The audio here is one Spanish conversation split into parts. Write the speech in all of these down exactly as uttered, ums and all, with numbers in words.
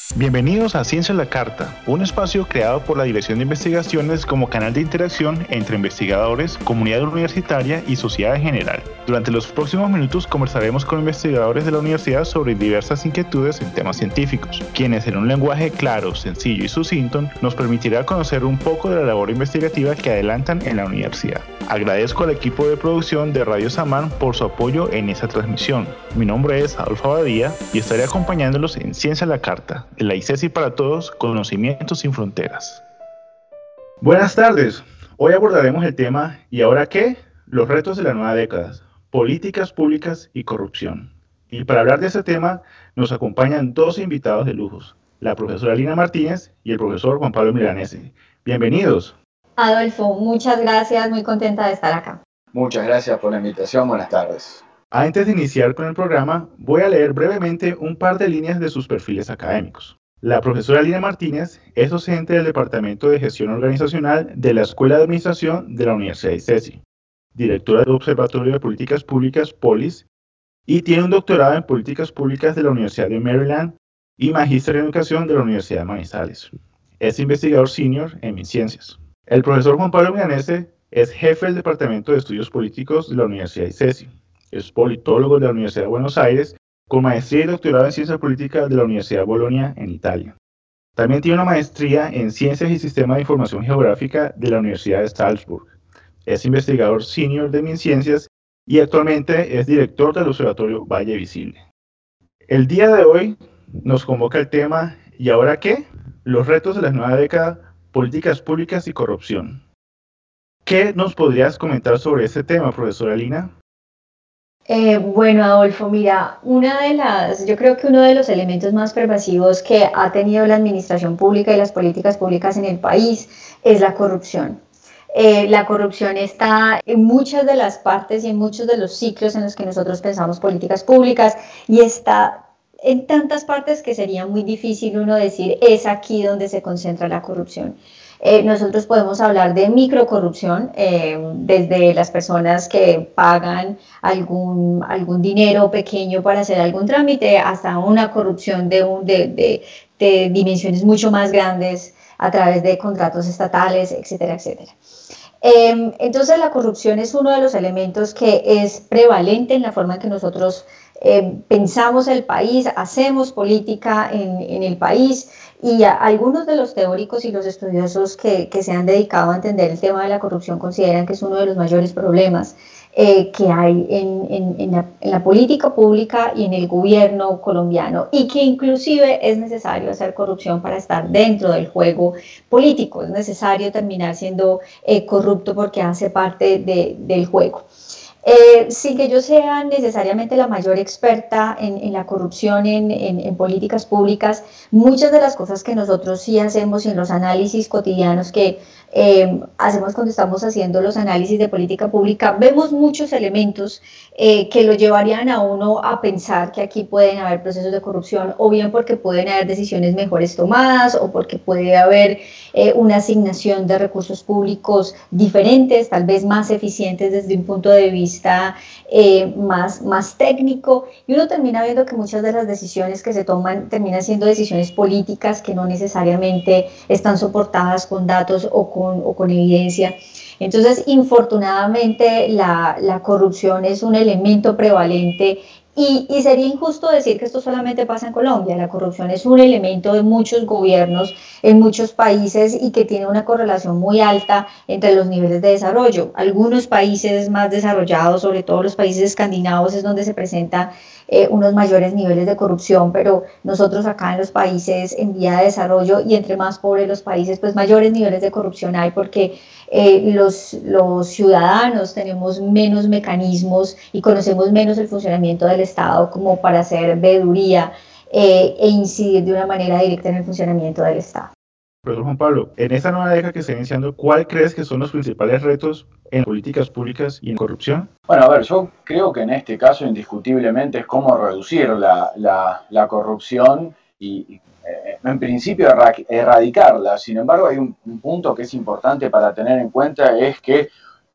Bienvenidos a Ciencia a la Carta, un espacio creado por la Dirección de Investigaciones como canal de interacción entre investigadores, comunidad universitaria y sociedad en general. Durante los próximos minutos conversaremos con investigadores de la universidad sobre diversas inquietudes en temas científicos, quienes en un lenguaje claro, sencillo y sucinto nos permitirá conocer un poco de la labor investigativa que adelantan en la universidad. Agradezco al equipo de producción de Radio Samán por su apoyo en esta transmisión. Mi nombre es Adolfo Abadía y estaré acompañándolos en Ciencia a la Carta, de la I C E S I para Todos, Conocimientos sin Fronteras. Buenas tardes, hoy abordaremos el tema ¿y ahora qué? Los retos de la nueva década, políticas públicas y corrupción. Y para hablar de este tema nos acompañan dos invitados de lujos, la profesora Lina Martínez y el profesor Juan Pablo Milanese. Bienvenidos. Adolfo, muchas gracias, muy contenta de estar acá. Muchas gracias por la invitación, buenas tardes. Antes de iniciar con el programa, voy a leer brevemente un par de líneas de sus perfiles académicos. La profesora Lina Martínez es docente del Departamento de Gestión Organizacional de la Escuela de Administración de la Universidad I C E S I, directora del Observatorio de Políticas Públicas, POLIS, y tiene un doctorado en Políticas Públicas de la Universidad de Maryland y magíster en Educación de la Universidad de Manizales. Es investigador senior en MinCiencias. El profesor Juan Pablo Milanese es jefe del Departamento de Estudios Políticos de la Universidad I C E S I. Es politólogo de la Universidad de Buenos Aires, con maestría y doctorado en Ciencias Políticas de la Universidad de Bolonia en Italia. También tiene una maestría en Ciencias y Sistema de Información Geográfica de la Universidad de Salzburg. Es investigador senior de MinCiencias y actualmente es director del Observatorio Valle Visible. El día de hoy nos convoca el tema ¿y ahora qué? Los retos de la nueva década, políticas públicas y corrupción. ¿Qué nos podrías comentar sobre este tema, profesora Lina? Eh, bueno, Adolfo, mira, una de las, yo creo que uno de los elementos más pervasivos que ha tenido la administración pública y las políticas públicas en el país es la corrupción. Eh, la corrupción está en muchas de las partes y en muchos de los ciclos en los que nosotros pensamos políticas públicas y está en tantas partes que sería muy difícil uno decir es aquí donde se concentra la corrupción. Eh, nosotros podemos hablar de microcorrupción, eh, desde las personas que pagan algún, algún dinero pequeño para hacer algún trámite hasta una corrupción de, un, de, de, de dimensiones mucho más grandes a través de contratos estatales, etcétera, etcétera. Eh, entonces la corrupción es uno de los elementos que es prevalente en la forma en que nosotros eh, pensamos el país, hacemos política en, en el país. Y a, algunos de los teóricos y los estudiosos que, que se han dedicado a entender el tema de la corrupción consideran que es uno de los mayores problemas eh, que hay en, en, en, la, en la política pública y en el gobierno colombiano, y que inclusive es necesario hacer corrupción para estar dentro del juego político, es necesario terminar siendo eh, corrupto porque hace parte de, del juego. Eh, sin que yo sea necesariamente la mayor experta en, en la corrupción en, en, en políticas públicas, muchas de las cosas que nosotros sí hacemos en los análisis cotidianos que eh, hacemos cuando estamos haciendo los análisis de política pública, vemos muchos elementos eh, que lo llevarían a uno a pensar que aquí pueden haber procesos de corrupción, o bien porque pueden haber decisiones mejores tomadas, o porque puede haber eh, una asignación de recursos públicos diferentes, tal vez más eficientes desde un punto de vista eh, más, más técnico, y uno termina viendo que muchas de las decisiones que se toman terminan siendo decisiones políticas que no necesariamente están soportadas con datos o con, o con evidencia. Entonces, infortunadamente, la, la corrupción es un elemento prevalente. Y, y sería injusto decir que esto solamente pasa en Colombia. La corrupción es un elemento de muchos gobiernos en muchos países y que tiene una correlación muy alta entre los niveles de desarrollo. Algunos países más desarrollados, sobre todo los países escandinavos, es donde se presenta eh, unos mayores niveles de corrupción, pero nosotros acá en los países en vía de desarrollo, y entre más pobres los países, pues mayores niveles de corrupción hay, porque eh, los, los ciudadanos tenemos menos mecanismos y conocemos menos el funcionamiento del Estado como para hacer veeduría eh, e incidir de una manera directa en el funcionamiento del Estado. Profesor Juan Pablo, en esta nueva década que está iniciando, ¿cuál crees que son los principales retos en políticas públicas y en corrupción? Bueno, a ver, yo creo que en este caso indiscutiblemente es cómo reducir la, la, la corrupción y, eh, en principio, erradicarla. Sin embargo, hay un, un punto que es importante para tener en cuenta, es que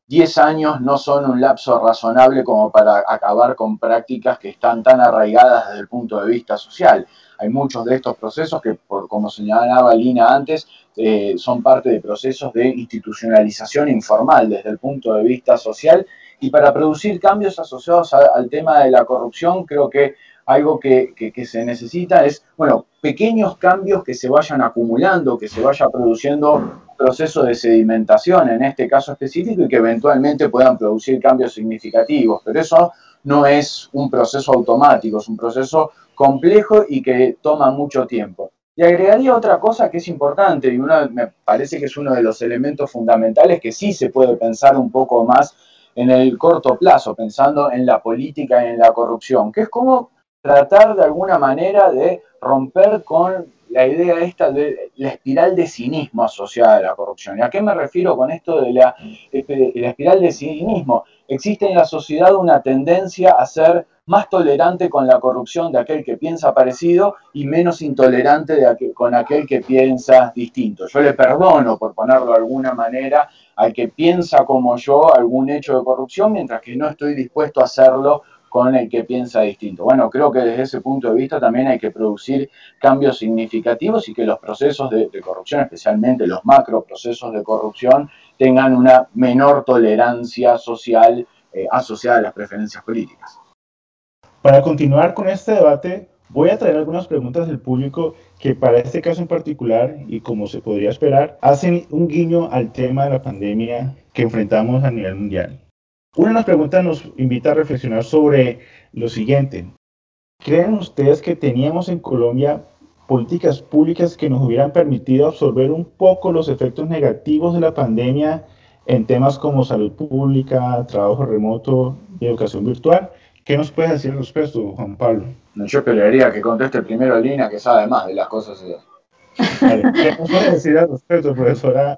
diez años no son un lapso razonable como para acabar con prácticas que están tan arraigadas desde el punto de vista social. Hay muchos de estos procesos que, por, como señalaba Lina antes, eh, son parte de procesos de institucionalización informal desde el punto de vista social, y para producir cambios asociados a, al tema de la corrupción, creo que algo que, que, que se necesita es, bueno, pequeños cambios que se vayan acumulando, que se vaya produciendo proceso de sedimentación en este caso específico y que eventualmente puedan producir cambios significativos, pero eso no es un proceso automático, es un proceso complejo y que toma mucho tiempo. Y agregaría otra cosa que es importante y una, me parece que es uno de los elementos fundamentales que sí se puede pensar un poco más en el corto plazo, pensando en la política y en la corrupción, que es como tratar de alguna manera de romper con la idea esta de la espiral de cinismo asociada a la corrupción. ¿Y a qué me refiero con esto de la, de la espiral de cinismo? Existe en la sociedad una tendencia a ser más tolerante con la corrupción de aquel que piensa parecido y menos intolerante de aquel, con aquel que piensa distinto. Yo le perdono, por ponerlo de alguna manera, al que piensa como yo algún hecho de corrupción, mientras que no estoy dispuesto a hacerlo con el que piensa distinto. Bueno, creo que desde ese punto de vista también hay que producir cambios significativos y que los procesos de, de corrupción, especialmente los macro procesos de corrupción, tengan una menor tolerancia social eh, asociada a las preferencias políticas. Para continuar con este debate, voy a traer algunas preguntas del público que para este caso en particular, y como se podría esperar, hacen un guiño al tema de la pandemia que enfrentamos a nivel mundial. Una de las preguntas nos invita a reflexionar sobre lo siguiente. ¿Creen ustedes que teníamos en Colombia políticas públicas que nos hubieran permitido absorber un poco los efectos negativos de la pandemia en temas como salud pública, trabajo remoto y educación virtual? ¿Qué nos puedes decir al respecto, Juan Pablo? Yo esperaría que conteste primero Lina, que sabe más de las cosas. Vale. ¿Qué nos puede decir al respecto, profesora?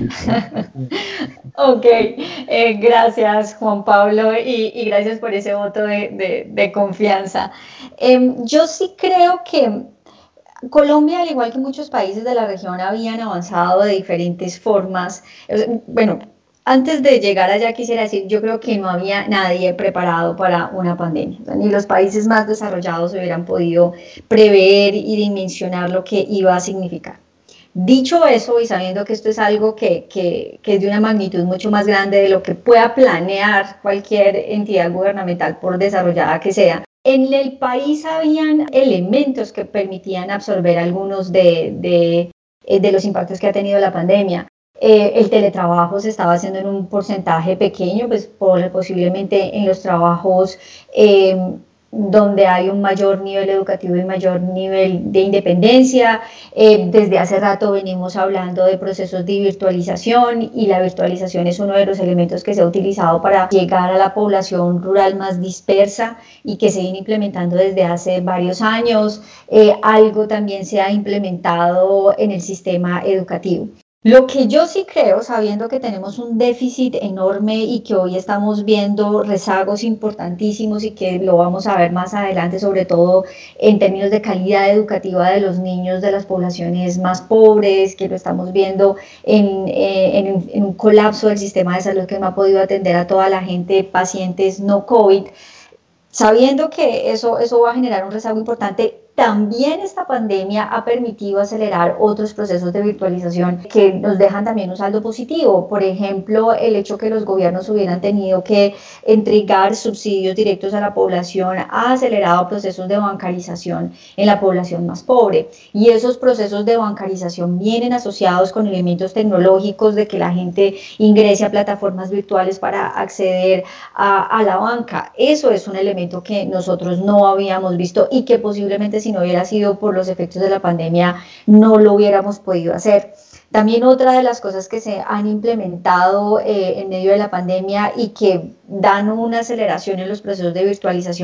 Ok, eh, gracias Juan Pablo y, y gracias por ese voto de, de, de confianza. Eh, yo sí creo que Colombia, al igual que muchos países de la región, habían avanzado de diferentes formas. Bueno, antes de llegar allá quisiera decir, yo creo que no había nadie preparado para una pandemia, ni los países más desarrollados hubieran podido prever y dimensionar lo que iba a significar. Dicho eso, y sabiendo que esto es algo que, que, que es de una magnitud mucho más grande de lo que pueda planear cualquier entidad gubernamental, por desarrollada que sea, en el país habían elementos que permitían absorber algunos de, de, de los impactos que ha tenido la pandemia. Eh, el teletrabajo se estaba haciendo en un porcentaje pequeño, pues por, posiblemente en los trabajos eh, donde hay un mayor nivel educativo y mayor nivel de independencia. Eh, desde hace rato venimos hablando de procesos de virtualización y la virtualización es uno de los elementos que se ha utilizado para llegar a la población rural más dispersa y que se viene implementando desde hace varios años. Eh, algo también se ha implementado en el sistema educativo. Lo que yo sí creo, sabiendo que tenemos un déficit enorme y que hoy estamos viendo rezagos importantísimos y que lo vamos a ver más adelante, sobre todo en términos de calidad educativa de los niños de las poblaciones más pobres, que lo estamos viendo en, eh, en, en un colapso del sistema de salud que no ha podido atender a toda la gente, pacientes no COVID, sabiendo que eso, eso va a generar un rezago importante. También esta pandemia ha permitido acelerar otros procesos de virtualización que nos dejan también un saldo positivo. Por ejemplo, el hecho que los gobiernos hubieran tenido que entregar subsidios directos a la población ha acelerado procesos de bancarización en la población más pobre. Y esos procesos de bancarización vienen asociados con elementos tecnológicos de que la gente ingrese a plataformas virtuales para acceder a, a la banca. Eso es un elemento que nosotros no habíamos visto y que posiblemente si no hubiera sido por los efectos de la pandemia, no lo hubiéramos podido hacer. También otra de las cosas que se han implementado eh, en medio de la pandemia y que dan una aceleración en los procesos de virtualización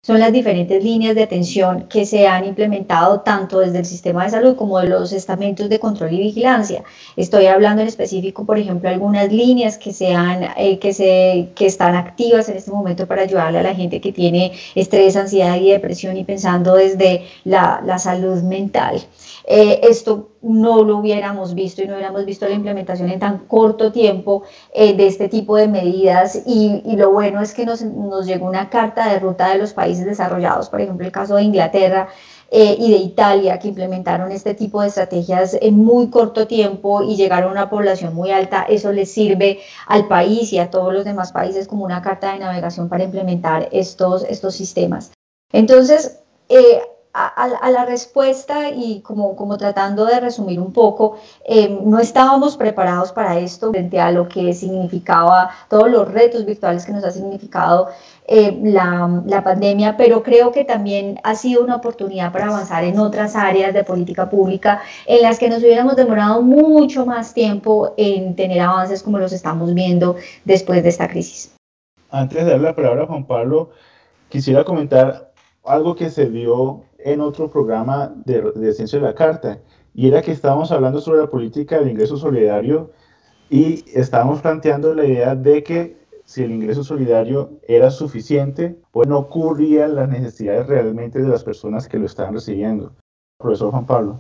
son las diferentes líneas de atención que se han implementado tanto desde el sistema de salud como de los estamentos de control y vigilancia. Estoy hablando en específico, por ejemplo, algunas líneas que, sean, eh, que, se, que están activas en este momento para ayudarle a la gente que tiene estrés, ansiedad y depresión y pensando desde la, la salud mental. Eh, esto no lo hubiéramos visto y no hubiéramos visto la implementación en tan corto tiempo eh, de este tipo de medidas y, y lo bueno es que nos, nos llegó una carta de ruta de los países desarrollados, por ejemplo el caso de Inglaterra eh, y de Italia, que implementaron este tipo de estrategias en muy corto tiempo y llegaron a una población muy alta. Eso les sirve al país y a todos los demás países como una carta de navegación para implementar estos, estos sistemas. Entonces, eh, A, a la respuesta y como, como tratando de resumir un poco, eh, no estábamos preparados para esto frente a lo que significaba todos los retos virtuales que nos ha significado eh, la, la pandemia, pero creo que también ha sido una oportunidad para avanzar en otras áreas de política pública en las que nos hubiéramos demorado mucho más tiempo en tener avances como los estamos viendo después de esta crisis. Antes de dar la palabra a Juan Pablo, quisiera comentar algo que se dio en otro programa de, de Ciencia de la Carta, y era que estábamos hablando sobre la política del ingreso solidario y estábamos planteando la idea de que si el ingreso solidario era suficiente, pues no cubrían las necesidades realmente de las personas que lo estaban recibiendo. Profesor Juan Pablo.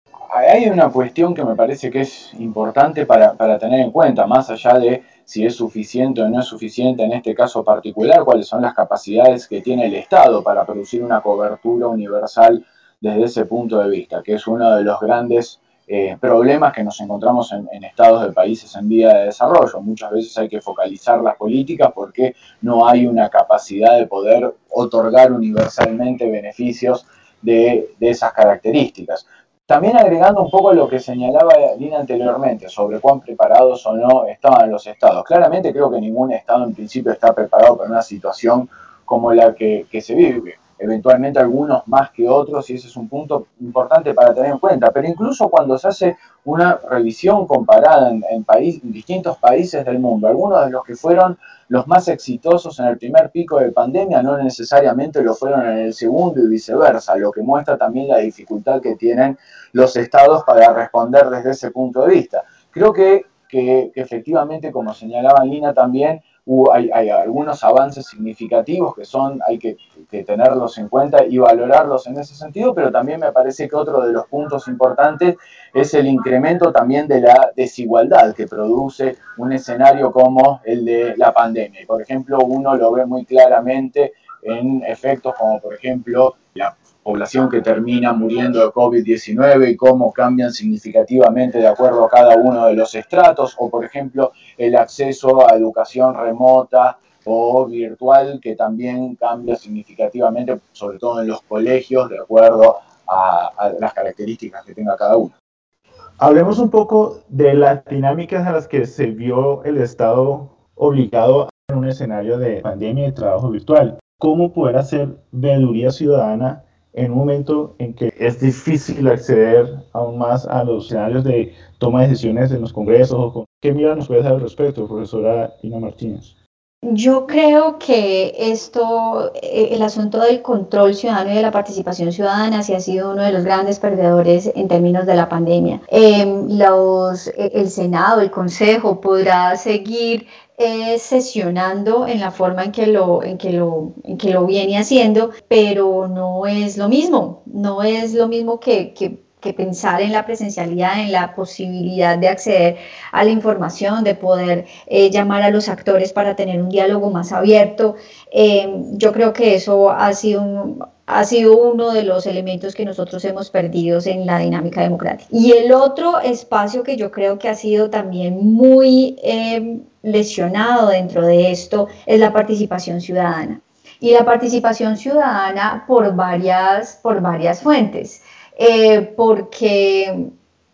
Hay una cuestión que me parece que es importante para, para tener en cuenta, más allá de si es suficiente o no es suficiente en este caso particular, cuáles son las capacidades que tiene el Estado para producir una cobertura universal desde ese punto de vista, que es uno de los grandes eh, problemas que nos encontramos en, en estados de países en vía de desarrollo. Muchas veces hay que focalizar las políticas porque no hay una capacidad de poder otorgar universalmente beneficios de, de esas características. También agregando un poco lo que señalaba Lina anteriormente sobre cuán preparados o no estaban los estados. Claramente creo que ningún estado en principio está preparado para una situación como la que, que se vive. Eventualmente algunos más que otros, y ese es un punto importante para tener en cuenta. Pero incluso cuando se hace una revisión comparada en, en, país, en distintos países del mundo, algunos de los que fueron los más exitosos en el primer pico de pandemia no necesariamente lo fueron en el segundo y viceversa, lo que muestra también la dificultad que tienen los estados para responder desde ese punto de vista. Creo que, que, que efectivamente, como señalaba Lina también, hubo, hay, hay algunos avances significativos que son, hay que, que tenerlos en cuenta y valorarlos en ese sentido, pero también me parece que otro de los puntos importantes es el incremento también de la desigualdad que produce un escenario como el de la pandemia. Por ejemplo, uno lo ve muy claramente en efectos como, por ejemplo, la población que termina muriendo de COVID diecinueve y cómo cambian significativamente de acuerdo a cada uno de los estratos, o por ejemplo el acceso a educación remota o virtual que también cambia significativamente, sobre todo en los colegios, de acuerdo a, a las características que tenga cada uno. Hablemos un poco de las dinámicas a las que se vio el Estado obligado en un escenario de pandemia y trabajo virtual. ¿Cómo poder hacer veeduría ciudadana en un momento en que es difícil acceder aún más a los escenarios de toma de decisiones en los congresos? ¿Qué mirada nos puede dar al respecto, profesora Lina Martínez? Yo creo que esto, el asunto del control ciudadano y de la participación ciudadana sí ha sido uno de los grandes perdedores en términos de la pandemia. Eh, los, el Senado, el Consejo podrá seguir eh, sesionando en la forma en que, lo, en, que lo, en que lo viene haciendo, pero no es lo mismo, no es lo mismo que... que que pensar en la presencialidad, en la posibilidad de acceder a la información, de poder eh, llamar a los actores para tener un diálogo más abierto. Eh, yo creo que eso ha sido, un, ha sido uno de los elementos que nosotros hemos perdido en la dinámica democrática. Y el otro espacio que yo creo que ha sido también muy eh, lesionado dentro de esto es la participación ciudadana. Y la participación ciudadana por varias, por varias fuentes. Eh, porque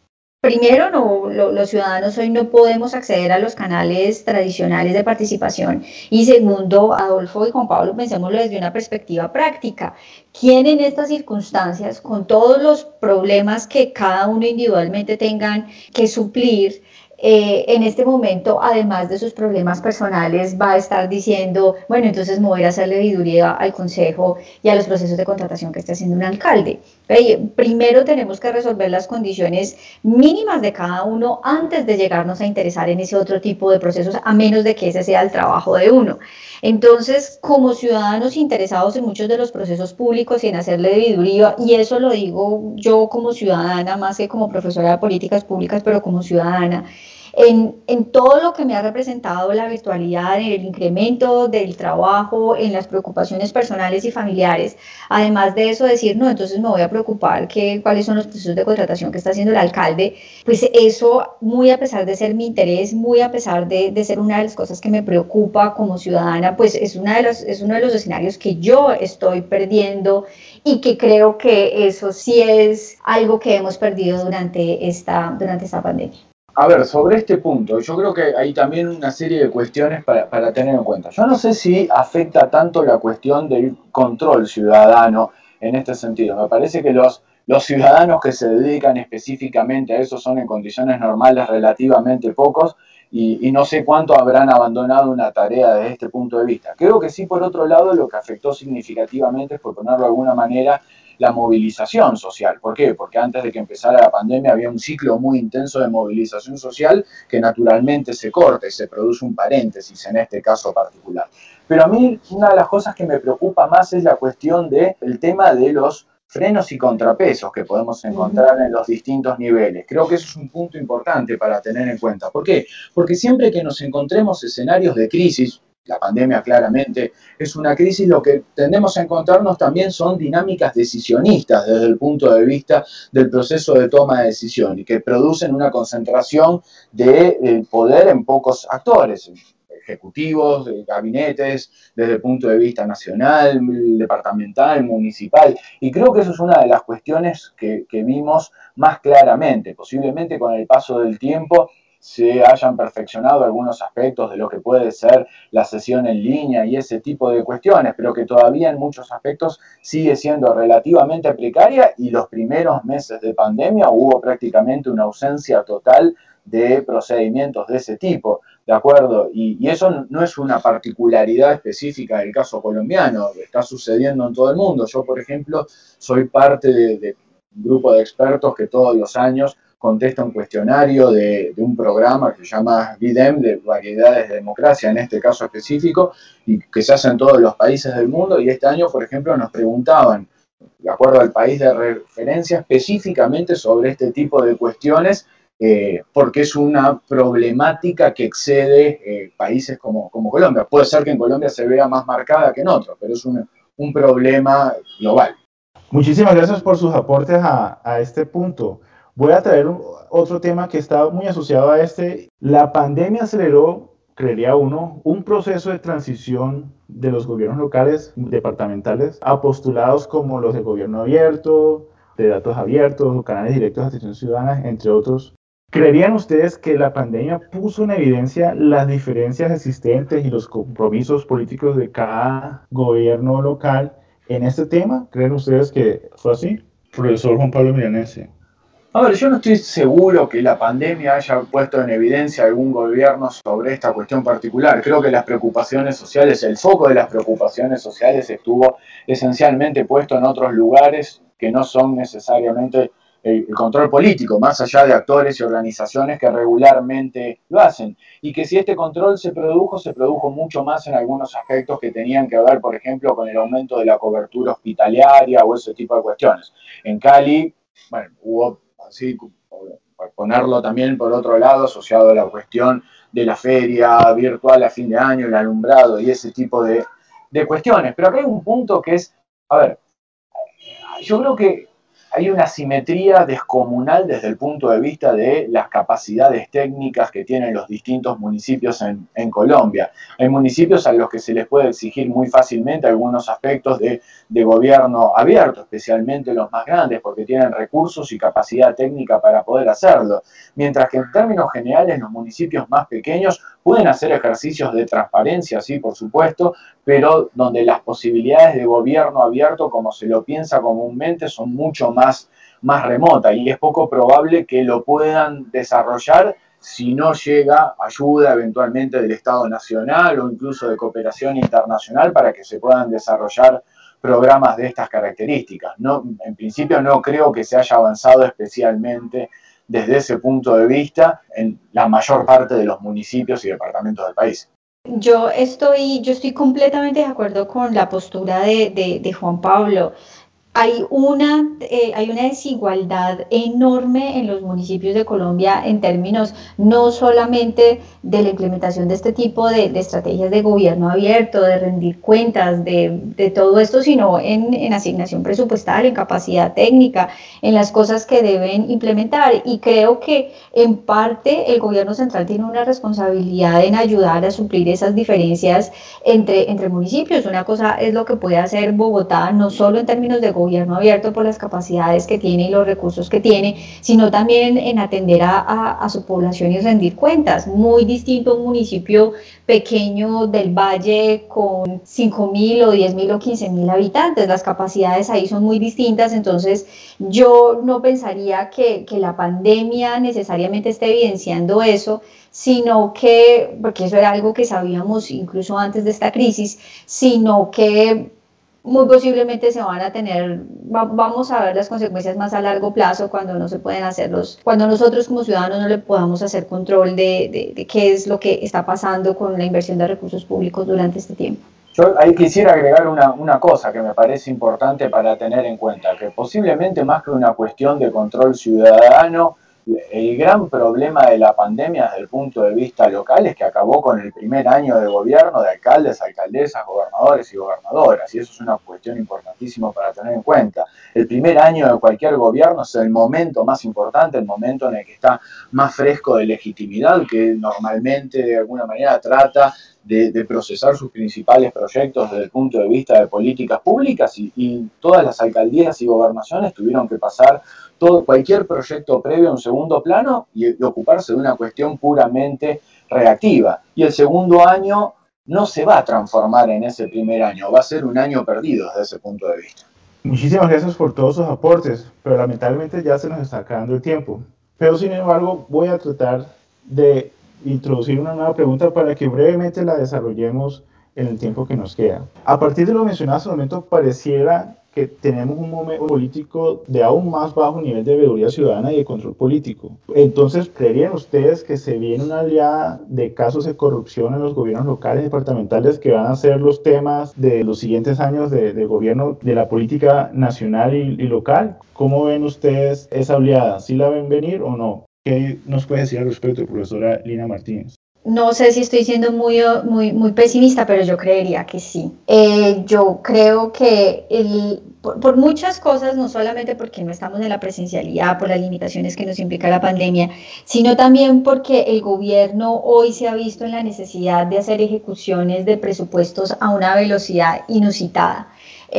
primero no, lo, los ciudadanos hoy no podemos acceder a los canales tradicionales de participación y segundo, Adolfo y Juan Pablo, pensémoslo desde una perspectiva práctica. ¿Quién en estas circunstancias, con todos los problemas que cada uno individualmente tengan que suplir, eh, en este momento, además de sus problemas personales, va a estar diciendo, bueno, entonces me voy a ir a hacer legiduría al consejo y a los procesos de contratación que está haciendo un alcalde. Eh, primero tenemos que resolver las condiciones mínimas de cada uno antes de llegarnos a interesar en ese otro tipo de procesos, a menos de que ese sea el trabajo de uno. Entonces, como ciudadanos interesados en muchos de los procesos públicos y en hacer legiduría, y eso lo digo yo como ciudadana, más que como profesora de políticas públicas, pero como ciudadana, en, en todo lo que me ha representado la virtualidad, en el incremento del trabajo, en las preocupaciones personales y familiares, además de eso decir, no, entonces me voy a preocupar que, cuáles son los procesos de contratación que está haciendo el alcalde, pues eso, muy a pesar de ser mi interés, muy a pesar de, de ser una de las cosas que me preocupa como ciudadana, pues es, una de los, es uno de los escenarios que yo estoy perdiendo y que creo que eso sí es algo que hemos perdido durante esta, durante esta pandemia. A ver, sobre este punto, yo creo que hay también una serie de cuestiones para, para tener en cuenta. Yo no sé si afecta tanto la cuestión del control ciudadano en este sentido. Me parece que los, los ciudadanos que se dedican específicamente a eso son en condiciones normales relativamente pocos y, y no sé cuánto habrán abandonado una tarea desde este punto de vista. Creo que sí, por otro lado, lo que afectó significativamente, por ponerlo de alguna manera, la movilización social. ¿Por qué? Porque antes de que empezara la pandemia había un ciclo muy intenso de movilización social que naturalmente se corta y se produce un paréntesis en este caso particular. Pero a mí una de las cosas que me preocupa más es la cuestión del tema de los frenos y contrapesos que podemos encontrar en los distintos niveles. Creo que eso es un punto importante para tener en cuenta. ¿Por qué? Porque siempre que nos encontremos escenarios de crisis, la pandemia claramente es una crisis, lo que tendemos a encontrarnos también son dinámicas decisionistas desde el punto de vista del proceso de toma de decisión y que producen una concentración de eh, poder en pocos actores, ejecutivos, gabinetes, desde el punto de vista nacional, departamental, municipal, y creo que eso es una de las cuestiones que, que vimos más claramente. Posiblemente con el paso del tiempo se hayan perfeccionado algunos aspectos de lo que puede ser la sesión en línea y ese tipo de cuestiones, pero que todavía en muchos aspectos sigue siendo relativamente precaria, y los primeros meses de pandemia hubo prácticamente una ausencia total de procedimientos de ese tipo, ¿de acuerdo? Y, y eso no es una particularidad específica del caso colombiano, está sucediendo en todo el mundo. Yo, por ejemplo, soy parte de, de un grupo de expertos que todos los años contesta un cuestionario de, de un programa que se llama V I D E M, de variedades de democracia en este caso específico, y que se hace en todos los países del mundo, y este año, por ejemplo, nos preguntaban, de acuerdo al país de referencia, específicamente sobre este tipo de cuestiones, eh, porque es una problemática que excede eh, países como, como Colombia. Puede ser que en Colombia se vea más marcada que en otros, pero es un, un problema global. Muchísimas gracias por sus aportes a, a este punto. Voy a traer un, otro tema que está muy asociado a este. La pandemia aceleró, creería uno, un proceso de transición de los gobiernos locales, departamentales, a postulados como los de gobierno abierto, de datos abiertos, canales directos de atención ciudadana, entre otros. ¿Creerían ustedes que la pandemia puso en evidencia las diferencias existentes y los compromisos políticos de cada gobierno local en este tema? ¿Creen ustedes que fue así? Profesor Juan Pablo Milanese. A ver, yo no estoy seguro que la pandemia haya puesto en evidencia algún gobierno sobre esta cuestión particular. Creo que las preocupaciones sociales, el foco de las preocupaciones sociales estuvo esencialmente puesto en otros lugares que no son necesariamente el control político, más allá de actores y organizaciones que regularmente lo hacen. Y que si este control se produjo, se produjo mucho más en algunos aspectos que tenían que ver, por ejemplo, con el aumento de la cobertura hospitalaria o ese tipo de cuestiones. En Cali, bueno, hubo, así, por ponerlo también por otro lado, asociado a la cuestión de la feria virtual a fin de año, el alumbrado y ese tipo de, de cuestiones. Pero acá hay un punto que es, a ver, yo creo que hay una simetría descomunal desde el punto de vista de las capacidades técnicas que tienen los distintos municipios en, en Colombia. Hay municipios a los que se les puede exigir muy fácilmente algunos aspectos de, de gobierno abierto, especialmente los más grandes, porque tienen recursos y capacidad técnica para poder hacerlo. Mientras que en términos generales los municipios más pequeños pueden hacer ejercicios de transparencia, sí, por supuesto, pero donde las posibilidades de gobierno abierto, como se lo piensa comúnmente, son mucho más, más remotas y es poco probable que lo puedan desarrollar si no llega ayuda eventualmente del Estado Nacional o incluso de cooperación internacional para que se puedan desarrollar programas de estas características. No, en principio no creo que se haya avanzado especialmente desde ese punto de vista en la mayor parte de los municipios y departamentos del país. Yo estoy, yo estoy completamente de acuerdo con la postura de, de, de Juan Pablo. Hay una, eh, hay una desigualdad enorme en los municipios de Colombia en términos no solamente de la implementación de este tipo de, de estrategias de gobierno abierto, de rendir cuentas, de, de todo esto, sino en, en asignación presupuestal, en capacidad técnica, en las cosas que deben implementar. Y creo que en parte el gobierno central tiene una responsabilidad en ayudar a suplir esas diferencias entre, entre municipios. Una cosa es lo que puede hacer Bogotá, no solo en términos de gobierno, gobierno abierto por las capacidades que tiene y los recursos que tiene, sino también en atender a, a, a su población y rendir cuentas. Muy distinto a un municipio pequeño del Valle con cinco mil o diez mil o quince mil habitantes. Las capacidades ahí son muy distintas, entonces yo no pensaría que, que la pandemia necesariamente esté evidenciando eso, sino que, porque eso era algo que sabíamos incluso antes de esta crisis, sino que muy posiblemente se van a tener, va, vamos a ver las consecuencias más a largo plazo cuando no se pueden hacer los, cuando nosotros como ciudadanos no le podamos hacer control de, de, de qué es lo que está pasando con la inversión de recursos públicos durante este tiempo. Yo ahí quisiera agregar una, una cosa que me parece importante para tener en cuenta, que posiblemente más que una cuestión de control ciudadano, el gran problema de la pandemia desde el punto de vista local es que acabó con el primer año de gobierno de alcaldes, alcaldesas, gobernadores y gobernadoras, y eso es una cuestión importantísima para tener en cuenta. El primer año de cualquier gobierno es el momento más importante, el momento en el que está más fresco de legitimidad, que normalmente de alguna manera trata de, de procesar sus principales proyectos desde el punto de vista de políticas públicas, y, y todas las alcaldías y gobernaciones tuvieron que pasar todo, cualquier proyecto previo a un segundo plano y, y ocuparse de una cuestión puramente reactiva. Y el segundo año no se va a transformar en ese primer año, va a ser un año perdido desde ese punto de vista. Muchísimas gracias por todos sus aportes, pero lamentablemente ya se nos está acabando el tiempo. Pero sin embargo voy a tratar de introducir una nueva pregunta para que brevemente la desarrollemos en el tiempo que nos queda. A partir de lo mencionado hasta el momento, pareciera que tenemos un momento político de aún más bajo nivel de veeduría ciudadana y de control político. Entonces, ¿creerían ustedes que se viene una oleada de casos de corrupción en los gobiernos locales y departamentales que van a ser los temas de los siguientes años de, de gobierno de la política nacional y, y local? ¿Cómo ven ustedes esa oleada? ¿Sí la ven venir o no? ¿Qué nos puede decir al respecto, profesora Lina Martínez? No sé si estoy siendo muy, muy, muy pesimista, pero yo creería que sí. Eh, yo creo que el, por, por muchas cosas, no solamente porque no estamos en la presencialidad, por las limitaciones que nos implica la pandemia, sino también porque el gobierno hoy se ha visto en la necesidad de hacer ejecuciones de presupuestos a una velocidad inusitada.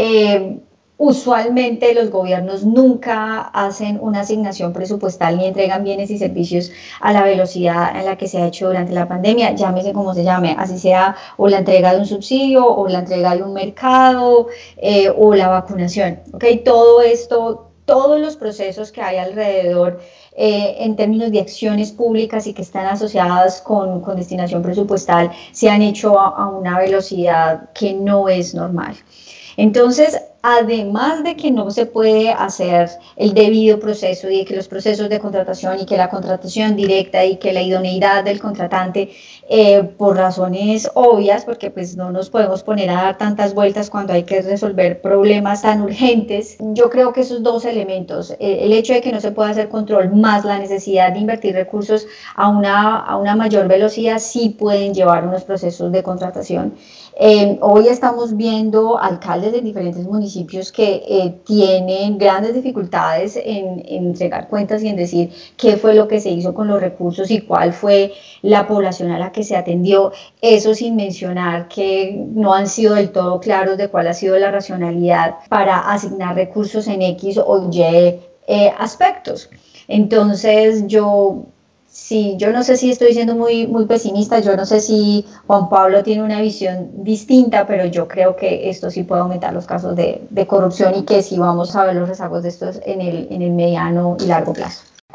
Eh, Usualmente los gobiernos nunca hacen una asignación presupuestal ni entregan bienes y servicios a la velocidad en la que se ha hecho durante la pandemia, llámese como se llame, así sea o la entrega de un subsidio o la entrega de un mercado eh, o la vacunación. ¿Okay? Todo esto, todos los procesos que hay alrededor eh, en términos de acciones públicas y que están asociadas con, con destinación presupuestal se han hecho a, a una velocidad que no es normal. Entonces, además de que no se puede hacer el debido proceso y de que los procesos de contratación y que la contratación directa y que la idoneidad del contratante eh, por razones obvias, porque pues no nos podemos poner a dar tantas vueltas cuando hay que resolver problemas tan urgentes, yo creo que esos dos elementos, eh, el hecho de que no se pueda hacer control más la necesidad de invertir recursos a una, a una mayor velocidad sí pueden llevar unos procesos de contratación. Eh, hoy estamos viendo alcaldes de diferentes municipios que eh, tienen grandes dificultades en, en entregar cuentas y en decir qué fue lo que se hizo con los recursos y cuál fue la población a la que se atendió. Eso sin mencionar que no han sido del todo claros de cuál ha sido la racionalidad para asignar recursos en X o Y eh, aspectos. Entonces yo... Sí, yo no sé si estoy siendo muy, muy pesimista, yo no sé si Juan Pablo tiene una visión distinta, pero yo creo que esto sí puede aumentar los casos de, de corrupción y que sí vamos a ver los rezagos de estos en el, en el mediano y largo plazo.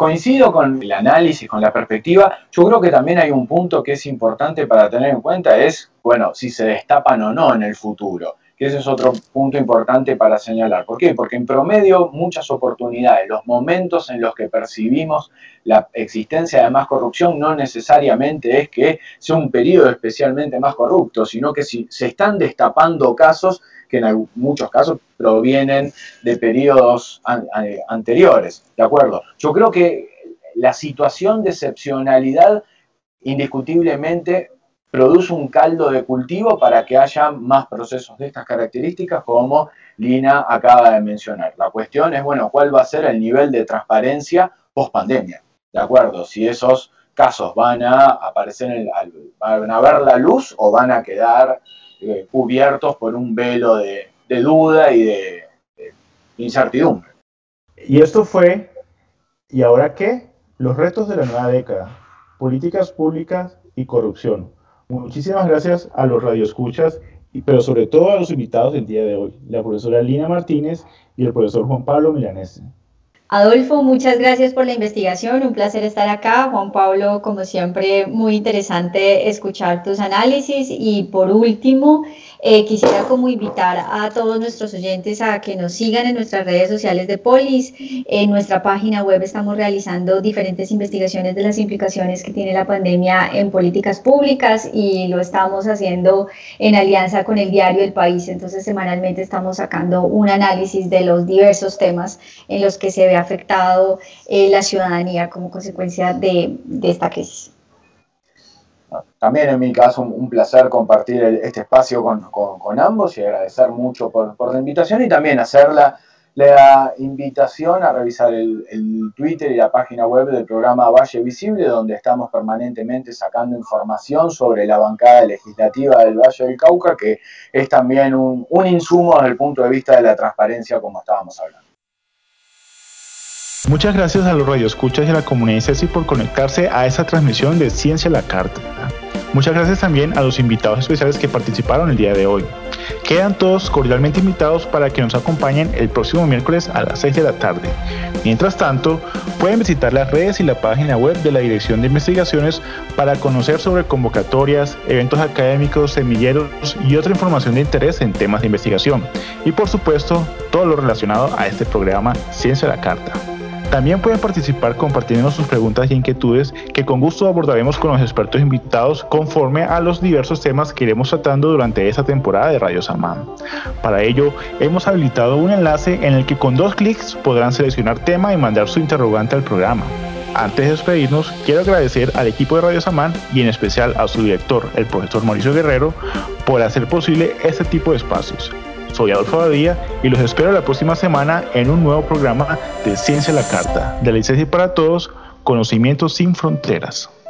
coincido con el análisis, con la perspectiva. Yo creo que también hay un punto que es importante para tener en cuenta, es, bueno, si se destapan o no en el futuro. Que ese es otro punto importante para señalar. ¿Por qué? Porque en promedio muchas oportunidades, los momentos en los que percibimos la existencia de más corrupción no necesariamente es que sea un periodo especialmente más corrupto, sino que si se están destapando casos que en muchos casos provienen de periodos an anteriores, ¿de acuerdo? Yo creo que la situación de excepcionalidad indiscutiblemente produce un caldo de cultivo para que haya más procesos de estas características como Lina acaba de mencionar. La cuestión es, bueno, ¿cuál va a ser el nivel de transparencia post pandemia? ¿De acuerdo? Si esos casos van a aparecer, en el, van a ver la luz o van a quedar eh, cubiertos por un velo de, de duda y de, de incertidumbre. Y esto fue, ¿y ahora qué? Los retos de la nueva década, políticas públicas y corrupción. Muchísimas gracias a los radioescuchas, pero sobre todo a los invitados del día de hoy, la profesora Lina Martínez y el profesor Juan Pablo Milanese. Adolfo, muchas gracias por la investigación, un placer estar acá. Juan Pablo, como siempre, muy interesante escuchar tus análisis. Y por último, eh, quisiera como invitar a todos nuestros oyentes a que nos sigan en nuestras redes sociales de Polis. En nuestra página web estamos realizando diferentes investigaciones de las implicaciones que tiene la pandemia en políticas públicas y lo estamos haciendo en alianza con el diario El País. Entonces, semanalmente estamos sacando un análisis de los diversos temas en los que se ve afectado eh, la ciudadanía como consecuencia de, de esta crisis. También en mi caso un placer compartir el, este espacio con, con, con ambos y agradecer mucho por, por la invitación y también hacer la, la invitación a revisar el, el Twitter y la página web del programa Valle Visible, donde estamos permanentemente sacando información sobre la bancada legislativa del Valle del Cauca, que es también un, un insumo desde el punto de vista de la transparencia, como estábamos hablando. Muchas gracias a los radioescuchas y a la comunidad CESI por conectarse a esta transmisión de Ciencia a la Carta. Muchas gracias también a los invitados especiales que participaron el día de hoy. Quedan todos cordialmente invitados para que nos acompañen el próximo miércoles a las seis de la tarde. Mientras tanto, pueden visitar las redes y la página web de la Dirección de Investigaciones para conocer sobre convocatorias, eventos académicos, semilleros y otra información de interés en temas de investigación. Y por supuesto, todo lo relacionado a este programa Ciencia a la Carta. También pueden participar compartiendo sus preguntas y inquietudes que con gusto abordaremos con los expertos invitados conforme a los diversos temas que iremos tratando durante esta temporada de Radio Samán. Para ello, hemos habilitado un enlace en el que con dos clics podrán seleccionar tema y mandar su interrogante al programa. Antes de despedirnos, quiero agradecer al equipo de Radio Samán y en especial a su director, el profesor Mauricio Guerrero, por hacer posible este tipo de espacios. Soy Adolfo Badía y los espero la próxima semana en un nuevo programa de Ciencia a la Carta, de la I C E S I para Todos, Conocimientos sin Fronteras.